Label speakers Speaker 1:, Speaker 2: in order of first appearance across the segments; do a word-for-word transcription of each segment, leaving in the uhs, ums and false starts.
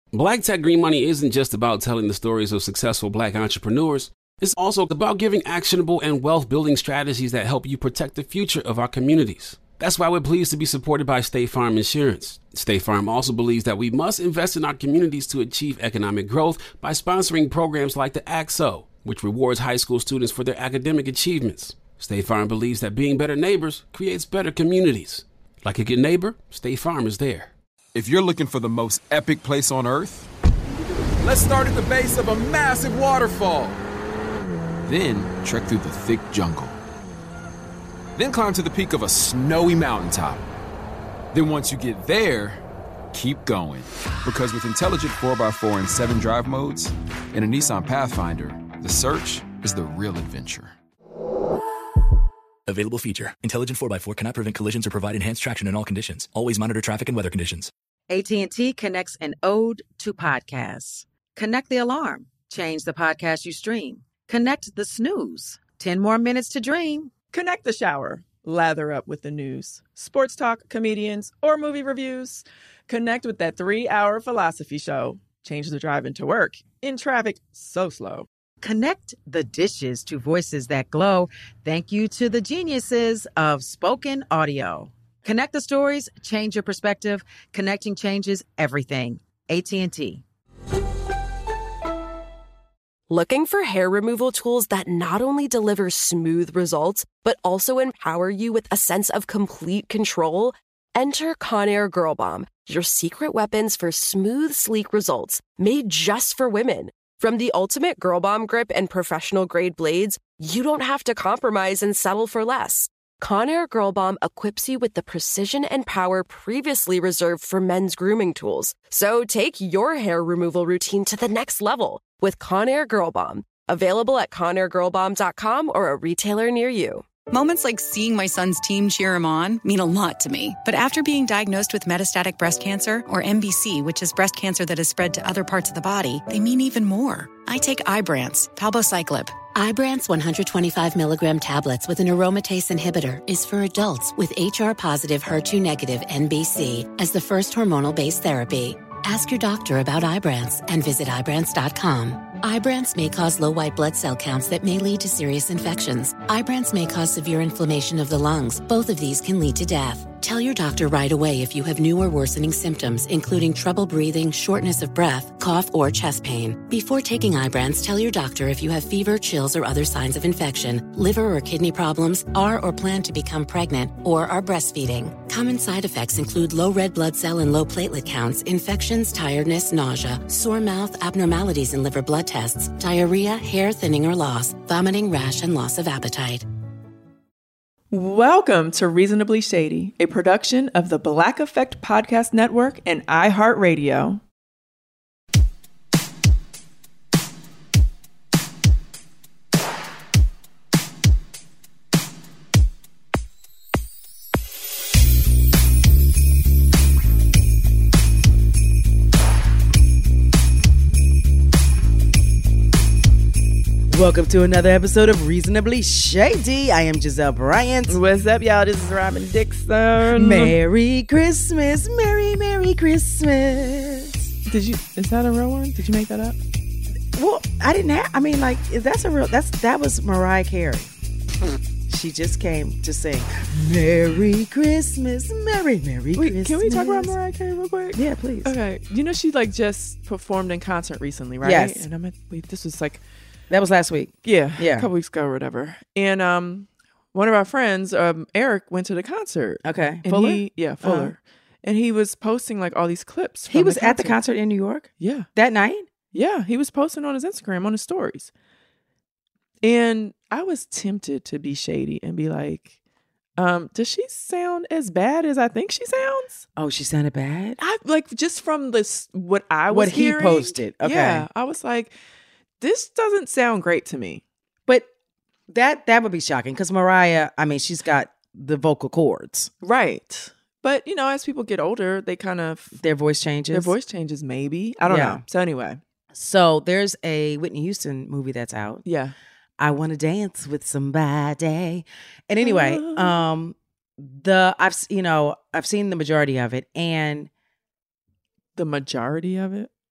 Speaker 1: Black Tech Green Money isn't just about telling the stories of successful Black entrepreneurs. It's also about giving actionable and wealth-building strategies that help you protect the future of our communities. That's why we're pleased to be supported by State Farm Insurance. State Farm also believes that we must invest in our communities to achieve economic growth by sponsoring programs like the A C S O, which rewards high school students for their academic achievements. State Farm believes that being better neighbors creates better communities. Like a good neighbor, State Farm is there.
Speaker 2: If you're looking for the most epic place on Earth, let's start at the base of a massive waterfall. Then trek through the thick jungle. Then climb to the peak of a snowy mountaintop. Then once you get there, keep going. Because with intelligent four by four and seven drive modes and a Nissan Pathfinder, the search is the real adventure.
Speaker 3: Available feature. Intelligent four by four cannot prevent collisions or provide enhanced traction in all conditions. Always monitor traffic and weather conditions.
Speaker 4: A T and T connects an ode to podcasts. Connect the alarm. Change the podcast you stream. Connect the snooze. ten more minutes to dream.
Speaker 5: Connect the shower. Lather up with the news. Sports talk, comedians, or movie reviews. Connect with that three-hour philosophy show. Change the drive into work. In traffic so slow.
Speaker 4: Connect the dishes to voices that glow. Thank you to the geniuses of spoken audio. Connect the stories. Change your perspective. Connecting changes everything. A T and T.
Speaker 6: Looking for hair removal tools that not only deliver smooth results, but also empower you with a sense of complete control? Enter Conair Girl Bomb, your secret weapons for smooth, sleek results, made just for women. From the ultimate Girl Bomb grip and professional-grade blades, you don't have to compromise and settle for less. Conair Girl Bomb equips you with the precision and power previously reserved for men's grooming tools. So take your hair removal routine to the next level with Conair Girl Bomb. Available at conair girl bomb dot com or a retailer near you.
Speaker 7: Moments like seeing my son's team cheer him on mean a lot to me. But after being diagnosed with metastatic breast cancer, or M B C, which is breast cancer that has spread to other parts of the body, they mean even more. I take Ibrance, palbociclib.
Speaker 8: Ibrance one hundred twenty-five milligram tablets with an aromatase inhibitor is for adults with H R-positive, H E R two negative M B C as the first hormonal-based therapy. Ask your doctor about Ibrance and visit Ibrance dot com. Ibrance may cause low white blood cell counts that may lead to serious infections. Ibrance may cause severe inflammation of the lungs. Both of these can lead to death. Tell your doctor right away if you have new or worsening symptoms, including trouble breathing, shortness of breath, cough, or chest pain. Before taking Ibrance, tell your doctor if you have fever, chills, or other signs of infection, liver or kidney problems, are or plan to become pregnant, or are breastfeeding. Common side effects include low red blood cell and low platelet counts, infections, tiredness, nausea, sore mouth, abnormalities in liver blood tests, diarrhea, hair thinning or loss, vomiting, rash, and loss of appetite.
Speaker 5: Welcome to Reasonably Shady, a production of the Black Effect Podcast Network and iHeartRadio.
Speaker 9: Welcome to another episode of Reasonably Shady. I am Giselle Bryant.
Speaker 5: What's up, y'all? This is Robin Dixon.
Speaker 9: Merry Christmas, Merry, Merry Christmas.
Speaker 5: Did you, is that a real one? Did you make that up?
Speaker 9: Well, I didn't have, I mean, like, that's a real, that's, that was Mariah Carey. She just came to sing Merry Christmas, Merry, Merry
Speaker 5: Wait,
Speaker 9: Christmas.
Speaker 5: Can we talk about Mariah Carey real quick?
Speaker 9: Yeah, please.
Speaker 5: Okay. You know, she like just performed in concert recently, right?
Speaker 9: Yes.
Speaker 5: And I'm like, wait, this was like,
Speaker 9: that was last week.
Speaker 5: Yeah,
Speaker 9: yeah,
Speaker 5: a couple weeks ago or whatever. And um, one of our friends, um, Eric, went to the concert.
Speaker 9: Okay,
Speaker 5: and
Speaker 9: Fuller.
Speaker 5: He, yeah, Fuller. Uh-huh. And he was posting like all these clips.
Speaker 9: He was
Speaker 5: the
Speaker 9: at the concert in New York.
Speaker 5: Yeah,
Speaker 9: that night.
Speaker 5: Yeah, he was posting on his Instagram, on his stories. And I was tempted to be shady and be like, um, does she sound as bad as I think she sounds?
Speaker 9: Oh, she sounded bad?
Speaker 5: I like just from this what I was
Speaker 9: what he
Speaker 5: hearing,
Speaker 9: posted. Okay.
Speaker 5: Yeah, I was like, this doesn't sound great to me.
Speaker 9: But that that would be shocking because Mariah, I mean, she's got the vocal cords.
Speaker 5: Right. But, you know, as people get older, they kind of...
Speaker 9: Their voice changes.
Speaker 5: Their voice changes, maybe. I don't yeah. know. So anyway.
Speaker 9: So there's a Whitney Houston movie that's out.
Speaker 5: Yeah.
Speaker 9: I Want to Dance with Somebody. And anyway, oh. um, the I've you know, I've seen the majority of it. And
Speaker 5: the majority of it?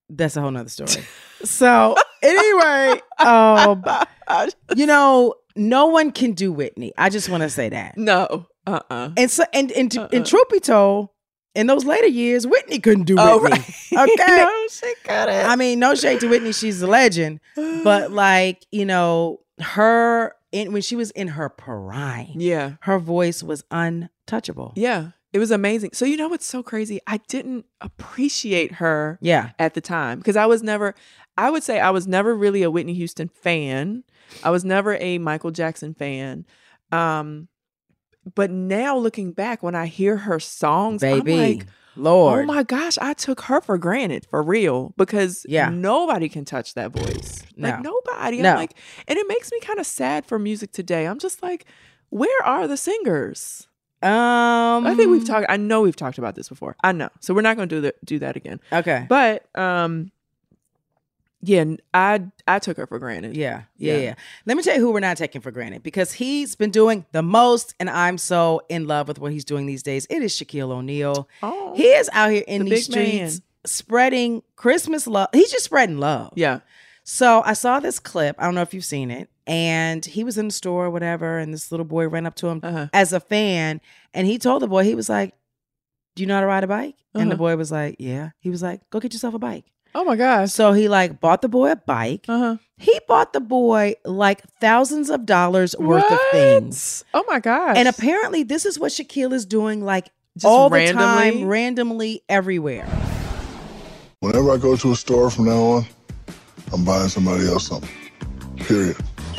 Speaker 9: that's a whole nother story. So anyway, um, you know, no one can do Whitney. I just want to say that.
Speaker 5: No. Uh-uh.
Speaker 9: And so, and and,
Speaker 5: uh-uh.
Speaker 9: and truth be told, in those later years, Whitney couldn't do
Speaker 5: oh,
Speaker 9: Whitney.
Speaker 5: Right.
Speaker 9: Okay.
Speaker 5: No, she couldn't.
Speaker 9: I mean, no shade to Whitney. She's a legend. But like, you know, her, in, when she was in her prime,
Speaker 5: yeah,
Speaker 9: her voice was untouchable.
Speaker 5: Yeah. It was amazing. So you know what's so crazy? I didn't appreciate her
Speaker 9: yeah.
Speaker 5: at the time because I was never, I would say I was never really a Whitney Houston fan. I was never a Michael Jackson fan. Um, but now looking back, when I hear her songs,
Speaker 9: baby,
Speaker 5: I'm like,
Speaker 9: Lord,
Speaker 5: oh my gosh, I took her for granted, for real, because
Speaker 9: yeah.
Speaker 5: nobody can touch that voice.
Speaker 9: No.
Speaker 5: Like nobody.
Speaker 9: No.
Speaker 5: I'm like, and it makes me kind of sad for music today. I'm just like, where are the singers?
Speaker 9: Um,
Speaker 5: I think we've talked. I know we've talked about this before. I know, so we're not going to do that. Do that again.
Speaker 9: Okay.
Speaker 5: But um, yeah, I I took her for granted.
Speaker 9: Yeah, yeah, yeah, yeah. Let me tell you who we're not taking for granted because he's been doing the most, and I'm so in love with what he's doing these days. It is Shaquille O'Neal.
Speaker 5: Oh,
Speaker 9: he is out here in
Speaker 5: the
Speaker 9: these
Speaker 5: big
Speaker 9: streets
Speaker 5: man.
Speaker 9: spreading Christmas love. He's just spreading love.
Speaker 5: Yeah.
Speaker 9: So I saw this clip. I don't know if you've seen it. And he was in the store or whatever. And this little boy ran up to him
Speaker 5: uh-huh.
Speaker 9: as a fan. And he told the boy, he was like, do you know how to ride a bike? Uh-huh. And the boy was like, yeah. He was like, go get yourself a bike.
Speaker 5: Oh my gosh.
Speaker 9: So he like bought the boy a bike.
Speaker 5: Uh-huh.
Speaker 9: He bought the boy like thousands of dollars worth
Speaker 5: what?
Speaker 9: of things.
Speaker 5: Oh my gosh.
Speaker 9: And apparently this is what Shaquille is doing like
Speaker 5: just
Speaker 9: all
Speaker 5: randomly?
Speaker 9: the time, randomly, everywhere.
Speaker 10: Whenever I go to a store from now on, I'm buying somebody else something. Period.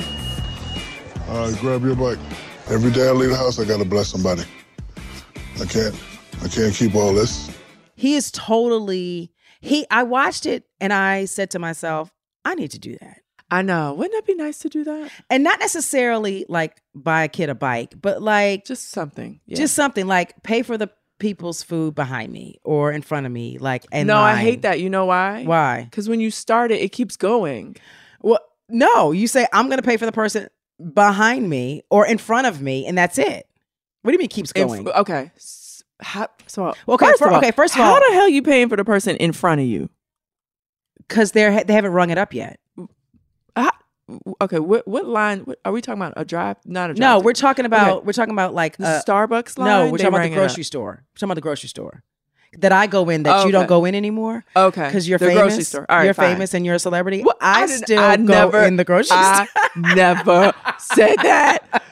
Speaker 10: All right, grab your bike. Every day I leave the house, I gotta bless somebody. I can't, I can't keep all this.
Speaker 9: He is totally, he, I watched it and I said to myself, I need to do that.
Speaker 5: I know. Wouldn't it be nice to do that?
Speaker 9: And not necessarily like buy a kid a bike, but like.
Speaker 5: Just something. Yeah.
Speaker 9: Just something like pay for the people's food behind me or in front of me. Like, and
Speaker 5: no,
Speaker 9: mine.
Speaker 5: I hate that. You know why?
Speaker 9: Why?
Speaker 5: Because when you start it, it keeps going.
Speaker 9: Well, no, you say, I'm going to pay for the person behind me or in front of me, and that's it. What do you mean keeps going?
Speaker 5: If, okay. How, so,
Speaker 9: okay,
Speaker 5: first
Speaker 9: for,
Speaker 5: of all,
Speaker 9: okay, first of
Speaker 5: how
Speaker 9: all.
Speaker 5: the hell are you paying for the person in front of you?
Speaker 9: Because they're they haven't rung it up yet.
Speaker 5: How, okay, what what line what, are we talking about? A drive? Not a drive.
Speaker 9: No, we're talking about,
Speaker 5: okay.
Speaker 9: we're talking about like
Speaker 5: the
Speaker 9: uh,
Speaker 5: Starbucks line?
Speaker 9: No, we're
Speaker 5: they
Speaker 9: talking about the
Speaker 5: rang it
Speaker 9: grocery store. We're talking about the grocery store. That I go in that
Speaker 5: oh,
Speaker 9: you
Speaker 5: okay.
Speaker 9: don't go in anymore.
Speaker 5: Okay.
Speaker 9: Because you're
Speaker 5: the
Speaker 9: famous.
Speaker 5: grocery store. All right,
Speaker 9: you're
Speaker 5: fine.
Speaker 9: famous and you're a celebrity.
Speaker 5: Well,
Speaker 9: I,
Speaker 5: I
Speaker 9: still
Speaker 5: I
Speaker 9: go
Speaker 5: never,
Speaker 9: in the grocery
Speaker 5: I
Speaker 9: store.
Speaker 5: never said that.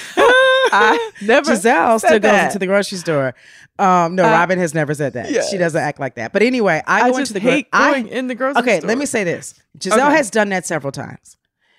Speaker 5: I never
Speaker 9: Giselle
Speaker 5: said
Speaker 9: still
Speaker 5: that.
Speaker 9: goes into the grocery store. Um, no,
Speaker 5: Uh,
Speaker 9: Robin has never said that.
Speaker 5: yes.
Speaker 9: She doesn't act like that. But anyway, I,
Speaker 5: I
Speaker 9: go
Speaker 5: just
Speaker 9: into the gro-
Speaker 5: hate
Speaker 9: I-
Speaker 5: going in the grocery
Speaker 9: Okay,
Speaker 5: store.
Speaker 9: let me say this. Giselle
Speaker 5: Okay.
Speaker 9: has done that several times.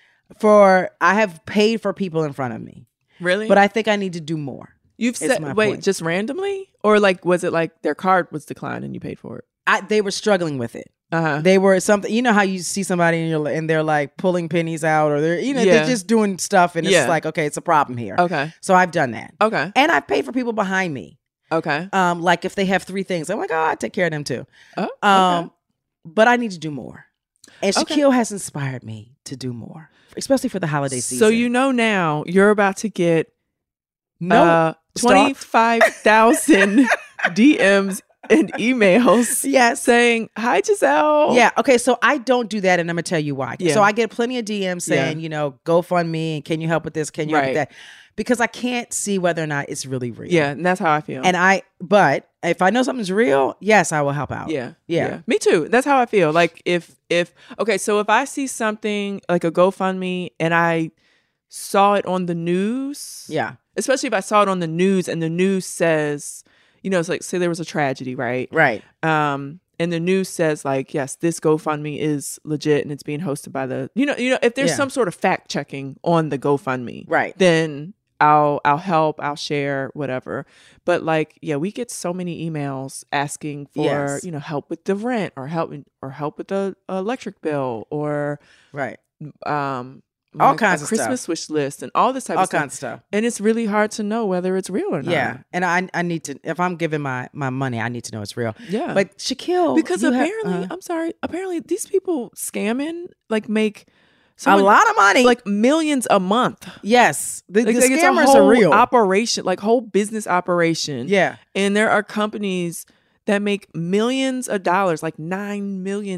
Speaker 9: For I have paid for people in front of me.
Speaker 5: Really?
Speaker 9: But I think I need to do more.
Speaker 5: You've
Speaker 9: It's
Speaker 5: said
Speaker 9: my
Speaker 5: wait,
Speaker 9: point.
Speaker 5: just randomly, or like was it like their card was declined and you paid for it?
Speaker 9: I, they were struggling with it.
Speaker 5: Uh-huh.
Speaker 9: They were something, you know how you see somebody and you're and they're like pulling pennies out or they're, you know,
Speaker 5: Yeah.
Speaker 9: they're just doing stuff and it's
Speaker 5: Yeah.
Speaker 9: like, okay, it's a problem here.
Speaker 5: Okay.
Speaker 9: So I've done that.
Speaker 5: Okay.
Speaker 9: And I've paid for people behind me.
Speaker 5: Okay.
Speaker 9: Um, like if they have three things, I'm like, oh, I take care of them too.
Speaker 5: Oh, okay.
Speaker 9: Um, but I need to do more. And
Speaker 5: Okay.
Speaker 9: Shaquille has inspired me to do more, especially for the holiday season.
Speaker 5: So you know now you're about to get
Speaker 9: no
Speaker 5: uh, twenty-five thousand D Ms and emails
Speaker 9: yes.
Speaker 5: saying, hi, Giselle.
Speaker 9: Yeah. Okay. So I don't do that, and I'm gonna tell you why.
Speaker 5: Yeah.
Speaker 9: So I get plenty of D Ms saying,
Speaker 5: Yeah.
Speaker 9: you know, GoFundMe and can you help with this? Can you help with
Speaker 5: Right.
Speaker 9: that? Because I can't see whether or not it's really real.
Speaker 5: Yeah, and that's how I feel.
Speaker 9: And I, but if I know something's real, yes, I will help out.
Speaker 5: Yeah,
Speaker 9: Yeah.
Speaker 5: Me too. That's how I feel. Like if if okay, so if I see something like a GoFundMe and I saw it on the news,
Speaker 9: Yeah.
Speaker 5: especially if I saw it on the news and the news says, you know, it's like say there was a tragedy, right?
Speaker 9: Right.
Speaker 5: Um, and the news says like, yes, this GoFundMe is legit and it's being hosted by the, you know, you know, if there's
Speaker 9: Yeah.
Speaker 5: some sort of fact checking on the GoFundMe,
Speaker 9: Right.
Speaker 5: then I'll I'll help, I'll share, whatever. But like, yeah, we get so many emails asking for,
Speaker 9: Yes.
Speaker 5: you know, help with the rent or help or help with the electric bill or
Speaker 9: Right.
Speaker 5: um
Speaker 9: All
Speaker 5: like
Speaker 9: kinds
Speaker 5: a
Speaker 9: of
Speaker 5: Christmas
Speaker 9: stuff.
Speaker 5: wish list and all this type
Speaker 9: All
Speaker 5: of stuff.
Speaker 9: kinds of stuff.
Speaker 5: And it's really hard to know whether it's real or not.
Speaker 9: Yeah. And I I need to, if I'm giving my, my money, I need to know it's real.
Speaker 5: Yeah.
Speaker 9: But Shaquille.
Speaker 5: Because
Speaker 9: you have-
Speaker 5: apparently,
Speaker 9: uh,
Speaker 5: I'm sorry, apparently these people scamming like make
Speaker 9: a
Speaker 5: someone-
Speaker 9: lot of money.
Speaker 5: like millions a month.
Speaker 9: yes. The,
Speaker 5: Like,
Speaker 9: the
Speaker 5: like, it's a
Speaker 9: scammers
Speaker 5: whole
Speaker 9: are real.
Speaker 5: operation, like whole business operation.
Speaker 9: yeah.
Speaker 5: And there are companies that make millions of dollars, like nine million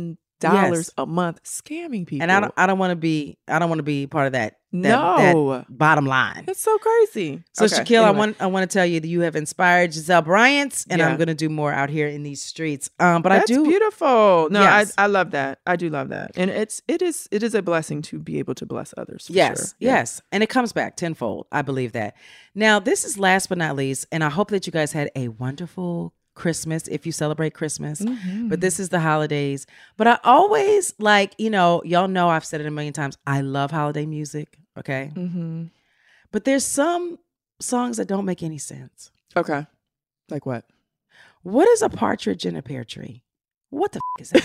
Speaker 5: dollars
Speaker 9: Yes.
Speaker 5: a month scamming people.
Speaker 9: And I don't I don't want to be I don't want to be part of that. that
Speaker 5: No.
Speaker 9: that bottom line.
Speaker 5: It's so crazy.
Speaker 9: So
Speaker 5: Okay,
Speaker 9: Shaquille, I
Speaker 5: anyway.
Speaker 9: want I want to tell you that you have inspired Giselle Bryant, and
Speaker 5: Yeah.
Speaker 9: I'm going to do more out here in these streets. Um, but
Speaker 5: That's
Speaker 9: I do
Speaker 5: beautiful. No,
Speaker 9: Yes.
Speaker 5: I I love that. I do love that, and it's it is it is a blessing to be able to bless others. For
Speaker 9: Yes,
Speaker 5: sure. Yeah.
Speaker 9: yes. And it comes back tenfold. I believe that. Now, this is last but not least, and I hope that you guys had a wonderful Christmas if you celebrate Christmas.
Speaker 5: Mm-hmm.
Speaker 9: But this is the holidays. But I always like, you know, y'all know I've said it a million times. I love holiday music. Okay.
Speaker 5: Mm-hmm.
Speaker 9: But there's some songs that don't make any sense.
Speaker 5: Okay, like what?
Speaker 9: What is a partridge in a pear tree? What the f- is that?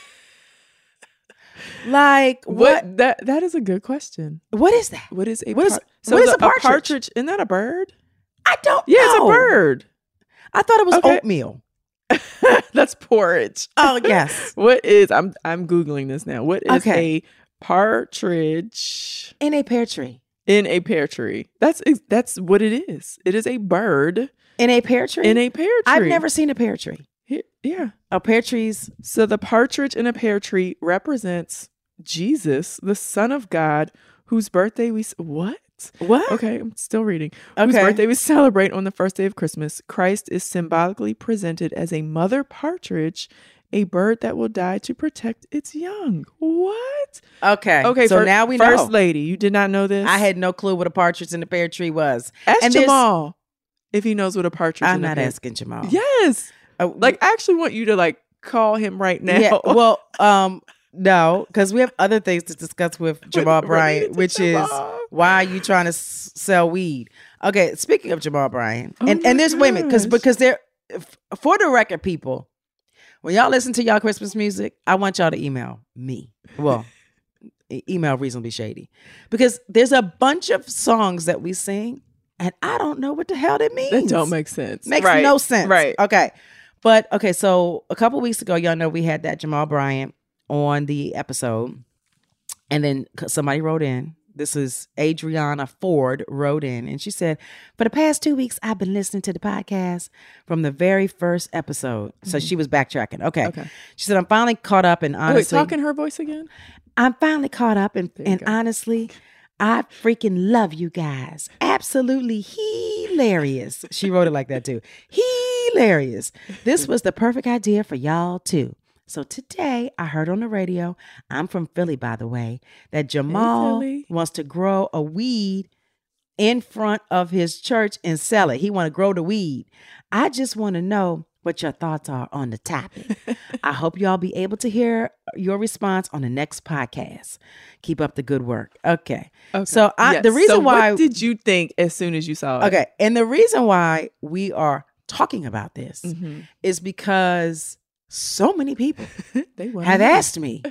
Speaker 9: Like
Speaker 5: What?
Speaker 9: what?
Speaker 5: That that is a good question.
Speaker 9: What is that?
Speaker 5: What is a
Speaker 9: What is-
Speaker 5: par- so
Speaker 9: what is
Speaker 5: the-
Speaker 9: a partridge?
Speaker 5: Isn't that a bird?
Speaker 9: I don't
Speaker 5: Yeah,
Speaker 9: know.
Speaker 5: it's a bird.
Speaker 9: I thought it was
Speaker 5: Okay.
Speaker 9: oatmeal.
Speaker 5: That's porridge.
Speaker 9: Oh yes.
Speaker 5: What is? I'm I'm googling this now. What is
Speaker 9: Okay.
Speaker 5: a partridge
Speaker 9: In a pear tree.
Speaker 5: in a pear tree? That's ex- that's what it is. It is a bird
Speaker 9: In a pear tree?
Speaker 5: in a pear tree.
Speaker 9: I've never seen a pear tree.
Speaker 5: He- yeah.
Speaker 9: Oh, pear trees.
Speaker 5: So the partridge in a pear tree represents Jesus, the Son of God, whose birthday we s- what?
Speaker 9: What?
Speaker 5: Okay, I'm still reading. Whose
Speaker 9: Okay.
Speaker 5: birthday we celebrate on the first day of Christmas. Christ is symbolically presented as a mother partridge, a bird that will die to protect its young. What?
Speaker 9: Okay.
Speaker 5: Okay,
Speaker 9: So
Speaker 5: fir-
Speaker 9: now we
Speaker 5: First
Speaker 9: know.
Speaker 5: lady, you did not know this?
Speaker 9: I had no clue what a partridge in a pear tree was.
Speaker 5: Ask
Speaker 9: and there's-
Speaker 5: Jamal if he knows what a partridge
Speaker 9: I'm
Speaker 5: in a
Speaker 9: not
Speaker 5: pear-
Speaker 9: asking Jamal.
Speaker 5: Yes.
Speaker 9: Uh,
Speaker 5: Like, I actually want you to like call him right now.
Speaker 9: Yeah. Well, um, no, because we have other things to discuss with Jamal
Speaker 5: Related
Speaker 9: Bryant,
Speaker 5: to
Speaker 9: which is
Speaker 5: Jamal.
Speaker 9: why are you trying to s- sell weed? Okay. Speaking of Jamal Bryant,
Speaker 5: Oh
Speaker 9: and
Speaker 5: my
Speaker 9: and there's women because
Speaker 5: gosh.
Speaker 9: because they're f- for the record, people. When y'all listen to y'all Christmas music, I want y'all to email me. Well, e- email reasonably shady, because there's a bunch of songs that we sing, and I don't know what the hell that means.
Speaker 5: That don't make sense.
Speaker 9: Makes
Speaker 5: Right.
Speaker 9: no sense.
Speaker 5: Right.
Speaker 9: Okay. But okay, so a couple weeks ago, y'all know we had that Jamal Bryant on the episode. And then c- somebody wrote in. This is Adriana Ford wrote in, and she said, for the past two weeks, I've been listening to the podcast from the very first episode. So she was backtracking. Okay.
Speaker 5: Okay.
Speaker 9: She said, I'm finally caught up, and
Speaker 5: Oh, wait,
Speaker 9: honestly,
Speaker 5: talk in her voice again?
Speaker 9: I'm finally caught up, and,
Speaker 5: There you
Speaker 9: and
Speaker 5: go.
Speaker 9: honestly, I freaking love you guys. Absolutely hilarious. She wrote it like that too. Hilarious. This was the perfect idea for y'all too. So today I heard on the radio, I'm from Philly, by the way, that Jamal
Speaker 5: Philly.
Speaker 9: wants to grow a weed in front of his church and sell it. He want to grow the weed. I just want to know what your thoughts are on the topic. I hope y'all be able to hear your response on the next podcast. Keep up the good work. Okay.
Speaker 5: Okay.
Speaker 9: So I,
Speaker 5: Yes.
Speaker 9: the reason
Speaker 5: So
Speaker 9: why
Speaker 5: what did you think as soon as you saw it?
Speaker 9: Okay, and the reason why we are talking about this
Speaker 5: Mhm.
Speaker 9: is because so many people
Speaker 5: They wanna
Speaker 9: have
Speaker 5: know.
Speaker 9: asked me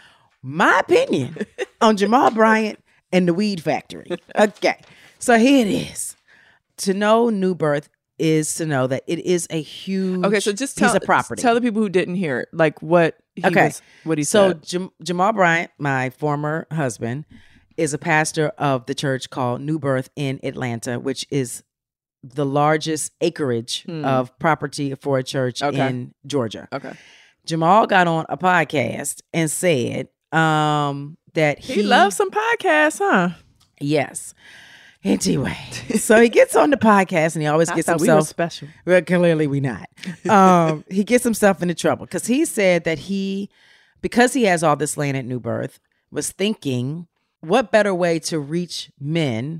Speaker 9: my opinion on Jamal Bryant and the Weed Factory. Okay, so here it is. To know New Birth is to know that it is a huge
Speaker 5: Okay, so just tell
Speaker 9: piece of property.
Speaker 5: tell the people who didn't hear it, like what he
Speaker 9: Okay.
Speaker 5: was, what he
Speaker 9: So
Speaker 5: said.
Speaker 9: Jam- Jamal Bryant, my former husband, is a pastor of the church called New Birth in Atlanta, which is the largest acreage
Speaker 5: Hmm.
Speaker 9: of property for a church
Speaker 5: Okay.
Speaker 9: in Georgia.
Speaker 5: Okay.
Speaker 9: Jamal got on a podcast and said um, that he,
Speaker 5: He loves some podcasts, huh?
Speaker 9: Yes. Anyway, so he gets on the podcast and he always
Speaker 5: I
Speaker 9: gets
Speaker 5: thought we were
Speaker 9: himself.
Speaker 5: special.
Speaker 9: Well, clearly we not. Um, he gets himself into trouble because he said that he, because he has all this land at New Birth, was thinking, what better way to reach men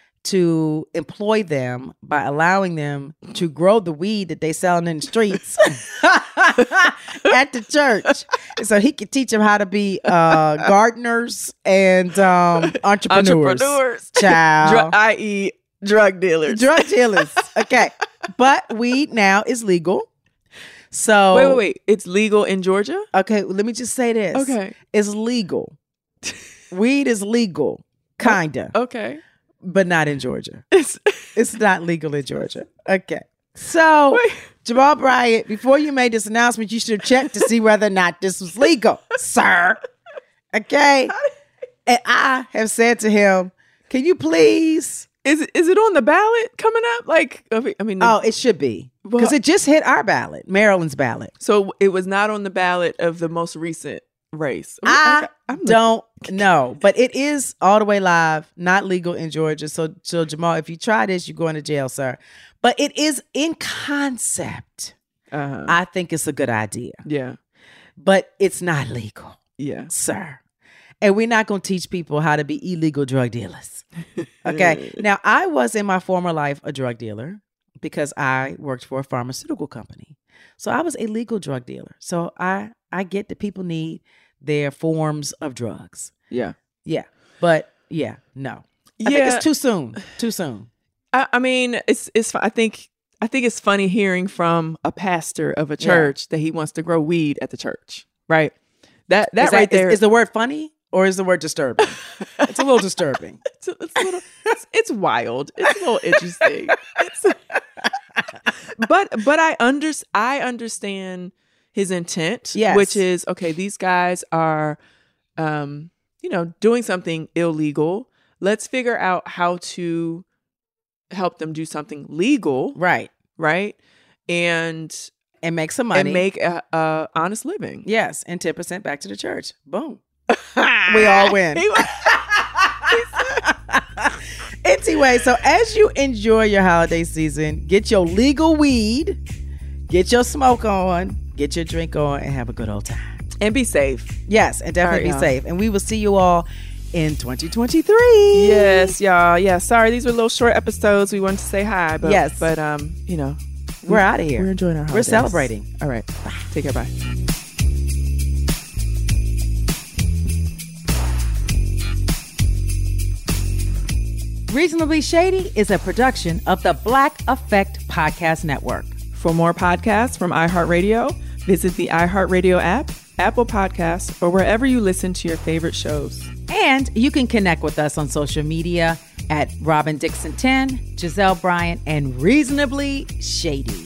Speaker 9: to employ them by allowing them to grow the weed that they selling in the streets at the church, so he could teach them how to be uh, gardeners and um, entrepreneurs.
Speaker 5: Entrepreneurs.
Speaker 9: Child.
Speaker 5: Dr- that is drug dealers.
Speaker 9: Drug dealers. Okay. But weed now is legal. So
Speaker 5: Wait, wait, wait. It's legal in Georgia?
Speaker 9: Okay, let me just say this.
Speaker 5: Okay.
Speaker 9: It's legal. Weed is legal, kinda.
Speaker 5: Okay.
Speaker 9: But not in Georgia.
Speaker 5: It's
Speaker 9: It's not legal in Georgia. Okay. So
Speaker 5: Wait.
Speaker 9: Jamal Bryant, before you made this announcement, you should have checked to see whether or not this was legal, sir. Okay. And I have said to him, can you please?
Speaker 5: Is it is it on the ballot coming up? Like I mean, the-
Speaker 9: Oh, it should be. Because
Speaker 5: Well-
Speaker 9: it just hit our ballot, Maryland's ballot.
Speaker 5: so it was not on the ballot of the most recent race?
Speaker 9: I
Speaker 5: I'm
Speaker 9: don't know, but it is all the way live, not legal in Georgia. So, so Jamal, if you try this, you're going to jail, sir. But it is in concept.
Speaker 5: Uh-huh.
Speaker 9: I think it's a good idea.
Speaker 5: Yeah.
Speaker 9: But it's not legal.
Speaker 5: Yeah.
Speaker 9: Sir. And we're not going to teach people how to be illegal drug dealers. Okay. Now, I was in my former life a drug dealer because I worked for a pharmaceutical company. So I was a legal drug dealer. So I, I get that people need their forms of drugs.
Speaker 5: Yeah.
Speaker 9: Yeah. But yeah, no. I
Speaker 5: yeah.
Speaker 9: think it's too soon. Too soon.
Speaker 5: I, I mean, it's it's. I think I think it's funny hearing from a pastor of a church yeah. that he wants to grow weed at the church. Right. That that,
Speaker 9: is
Speaker 5: right
Speaker 9: that
Speaker 5: there
Speaker 9: is, is the word funny or is the word disturbing? It's a little disturbing.
Speaker 5: It's, a, it's a little. It's, it's wild. It's a little interesting. It's, but but I under I understand his intent,
Speaker 9: yes.
Speaker 5: which is okay. These guys are, um, you know, doing something illegal. Let's figure out how to help them do something legal,
Speaker 9: right?
Speaker 5: Right, and
Speaker 9: and make some money
Speaker 5: and make a, a honest living.
Speaker 9: Yes, and ten percent back to the church. Boom, we all win. Anyway, so as you enjoy your holiday season, get your legal weed, get your smoke on, get your drink on, and have a good old time.
Speaker 5: And be safe.
Speaker 9: Yes, and definitely
Speaker 5: right,
Speaker 9: be
Speaker 5: y'all.
Speaker 9: safe. And we will see you all in twenty twenty-three.
Speaker 5: Yes, y'all. Yeah, sorry, these were little short episodes. We wanted to say hi, but
Speaker 9: yes,
Speaker 5: but um, you know,
Speaker 9: we're out of here.
Speaker 5: We're enjoying our holidays.
Speaker 9: We're celebrating.
Speaker 5: All right, bye. Take care. Bye.
Speaker 9: Reasonably Shady is a production of the Black Effect Podcast Network.
Speaker 5: For more podcasts from iHeartRadio, visit the iHeartRadio app, Apple Podcasts, or wherever you listen to your favorite shows.
Speaker 9: And you can connect with us on social media at Robin Dixon ten, Giselle Bryant, and Reasonably Shady.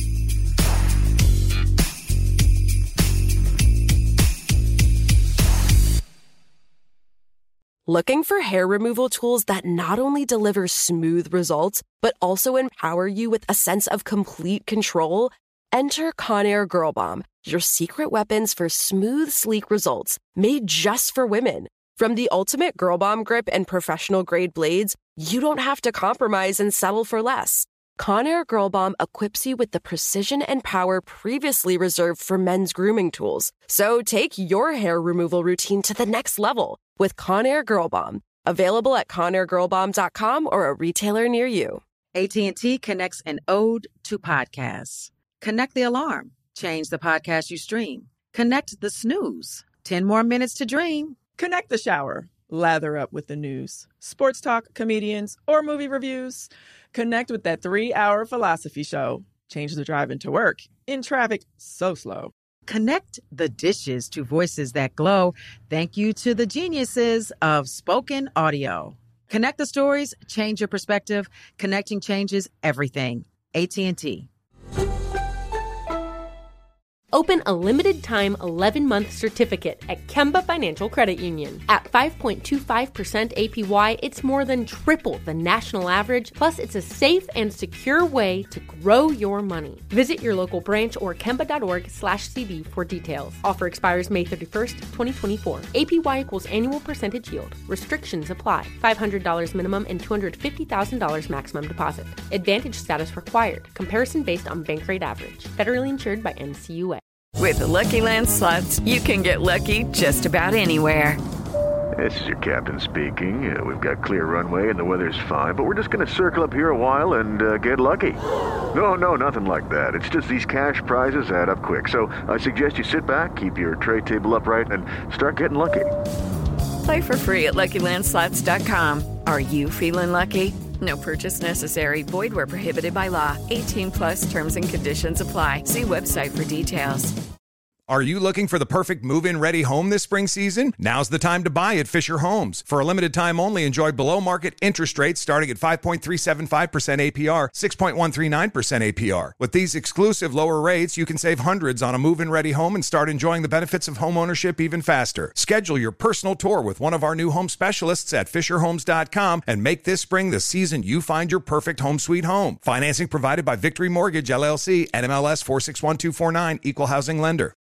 Speaker 6: Looking for hair removal tools that not only deliver smooth results, but also empower you with a sense of complete control? Enter Conair Girl Bomb, your secret weapons for smooth, sleek results, made just for women. From the ultimate Girl Bomb grip and professional-grade blades, you don't have to compromise and settle for less. Conair Girl Bomb equips you with the precision and power previously reserved for men's grooming tools. So take your hair removal routine to the next level with Conair Girl Bomb. Available at conair girl bomb dot com or a retailer near you.
Speaker 4: A T and T connects an ode to podcasts. Connect the alarm. Change the podcast you stream. Connect the snooze. ten more minutes to dream.
Speaker 5: Connect the shower. Lather up with the news. Sports talk, comedians, or movie reviews. Connect with that three-hour philosophy show. Change the drive into work in traffic so slow.
Speaker 4: Connect the dishes to voices that glow. Thank you to the geniuses of spoken audio. Connect the stories, change your perspective. Connecting changes everything. A T and T.
Speaker 11: Open a limited-time eleven-month certificate at Kemba Financial Credit Union. At five point two five percent A P Y, it's more than triple the national average, plus it's a safe and secure way to grow your money. Visit your local branch or kemba.org slash CD for details. Offer expires May thirty-first, twenty twenty-four. A P Y equals annual percentage yield. Restrictions apply. five hundred dollars minimum and two hundred fifty thousand dollars maximum deposit. Advantage status required. Comparison based on bank rate average. Federally insured by N C U A.
Speaker 12: With the Lucky Land Slots, you can get lucky just about anywhere.
Speaker 13: This is your captain speaking. Uh, we've got clear runway and the weather's fine, but we're just going to circle up here a while and uh, get lucky. No, no, nothing like that. It's just these cash prizes add up quick. So I suggest you sit back, keep your tray table upright, and start getting lucky.
Speaker 12: Play for free at lucky land slots dot com. Are you feeling lucky? No purchase necessary. Void where prohibited by law. eighteen plus terms and conditions apply. See website for details.
Speaker 14: Are you looking for the perfect move-in ready home this spring season? Now's the time to buy at Fisher Homes. For a limited time only, enjoy below-market interest rates starting at five point three seven five percent A P R, six point one three nine percent A P R. With these exclusive lower rates, you can save hundreds on a move-in ready home and start enjoying the benefits of home ownership even faster. Schedule your personal tour with one of our new home specialists at fisher homes dot com and make this spring the season you find your perfect home sweet home. Financing provided by Victory Mortgage, L L C, N M L S four six one two four nine, Equal Housing Lender.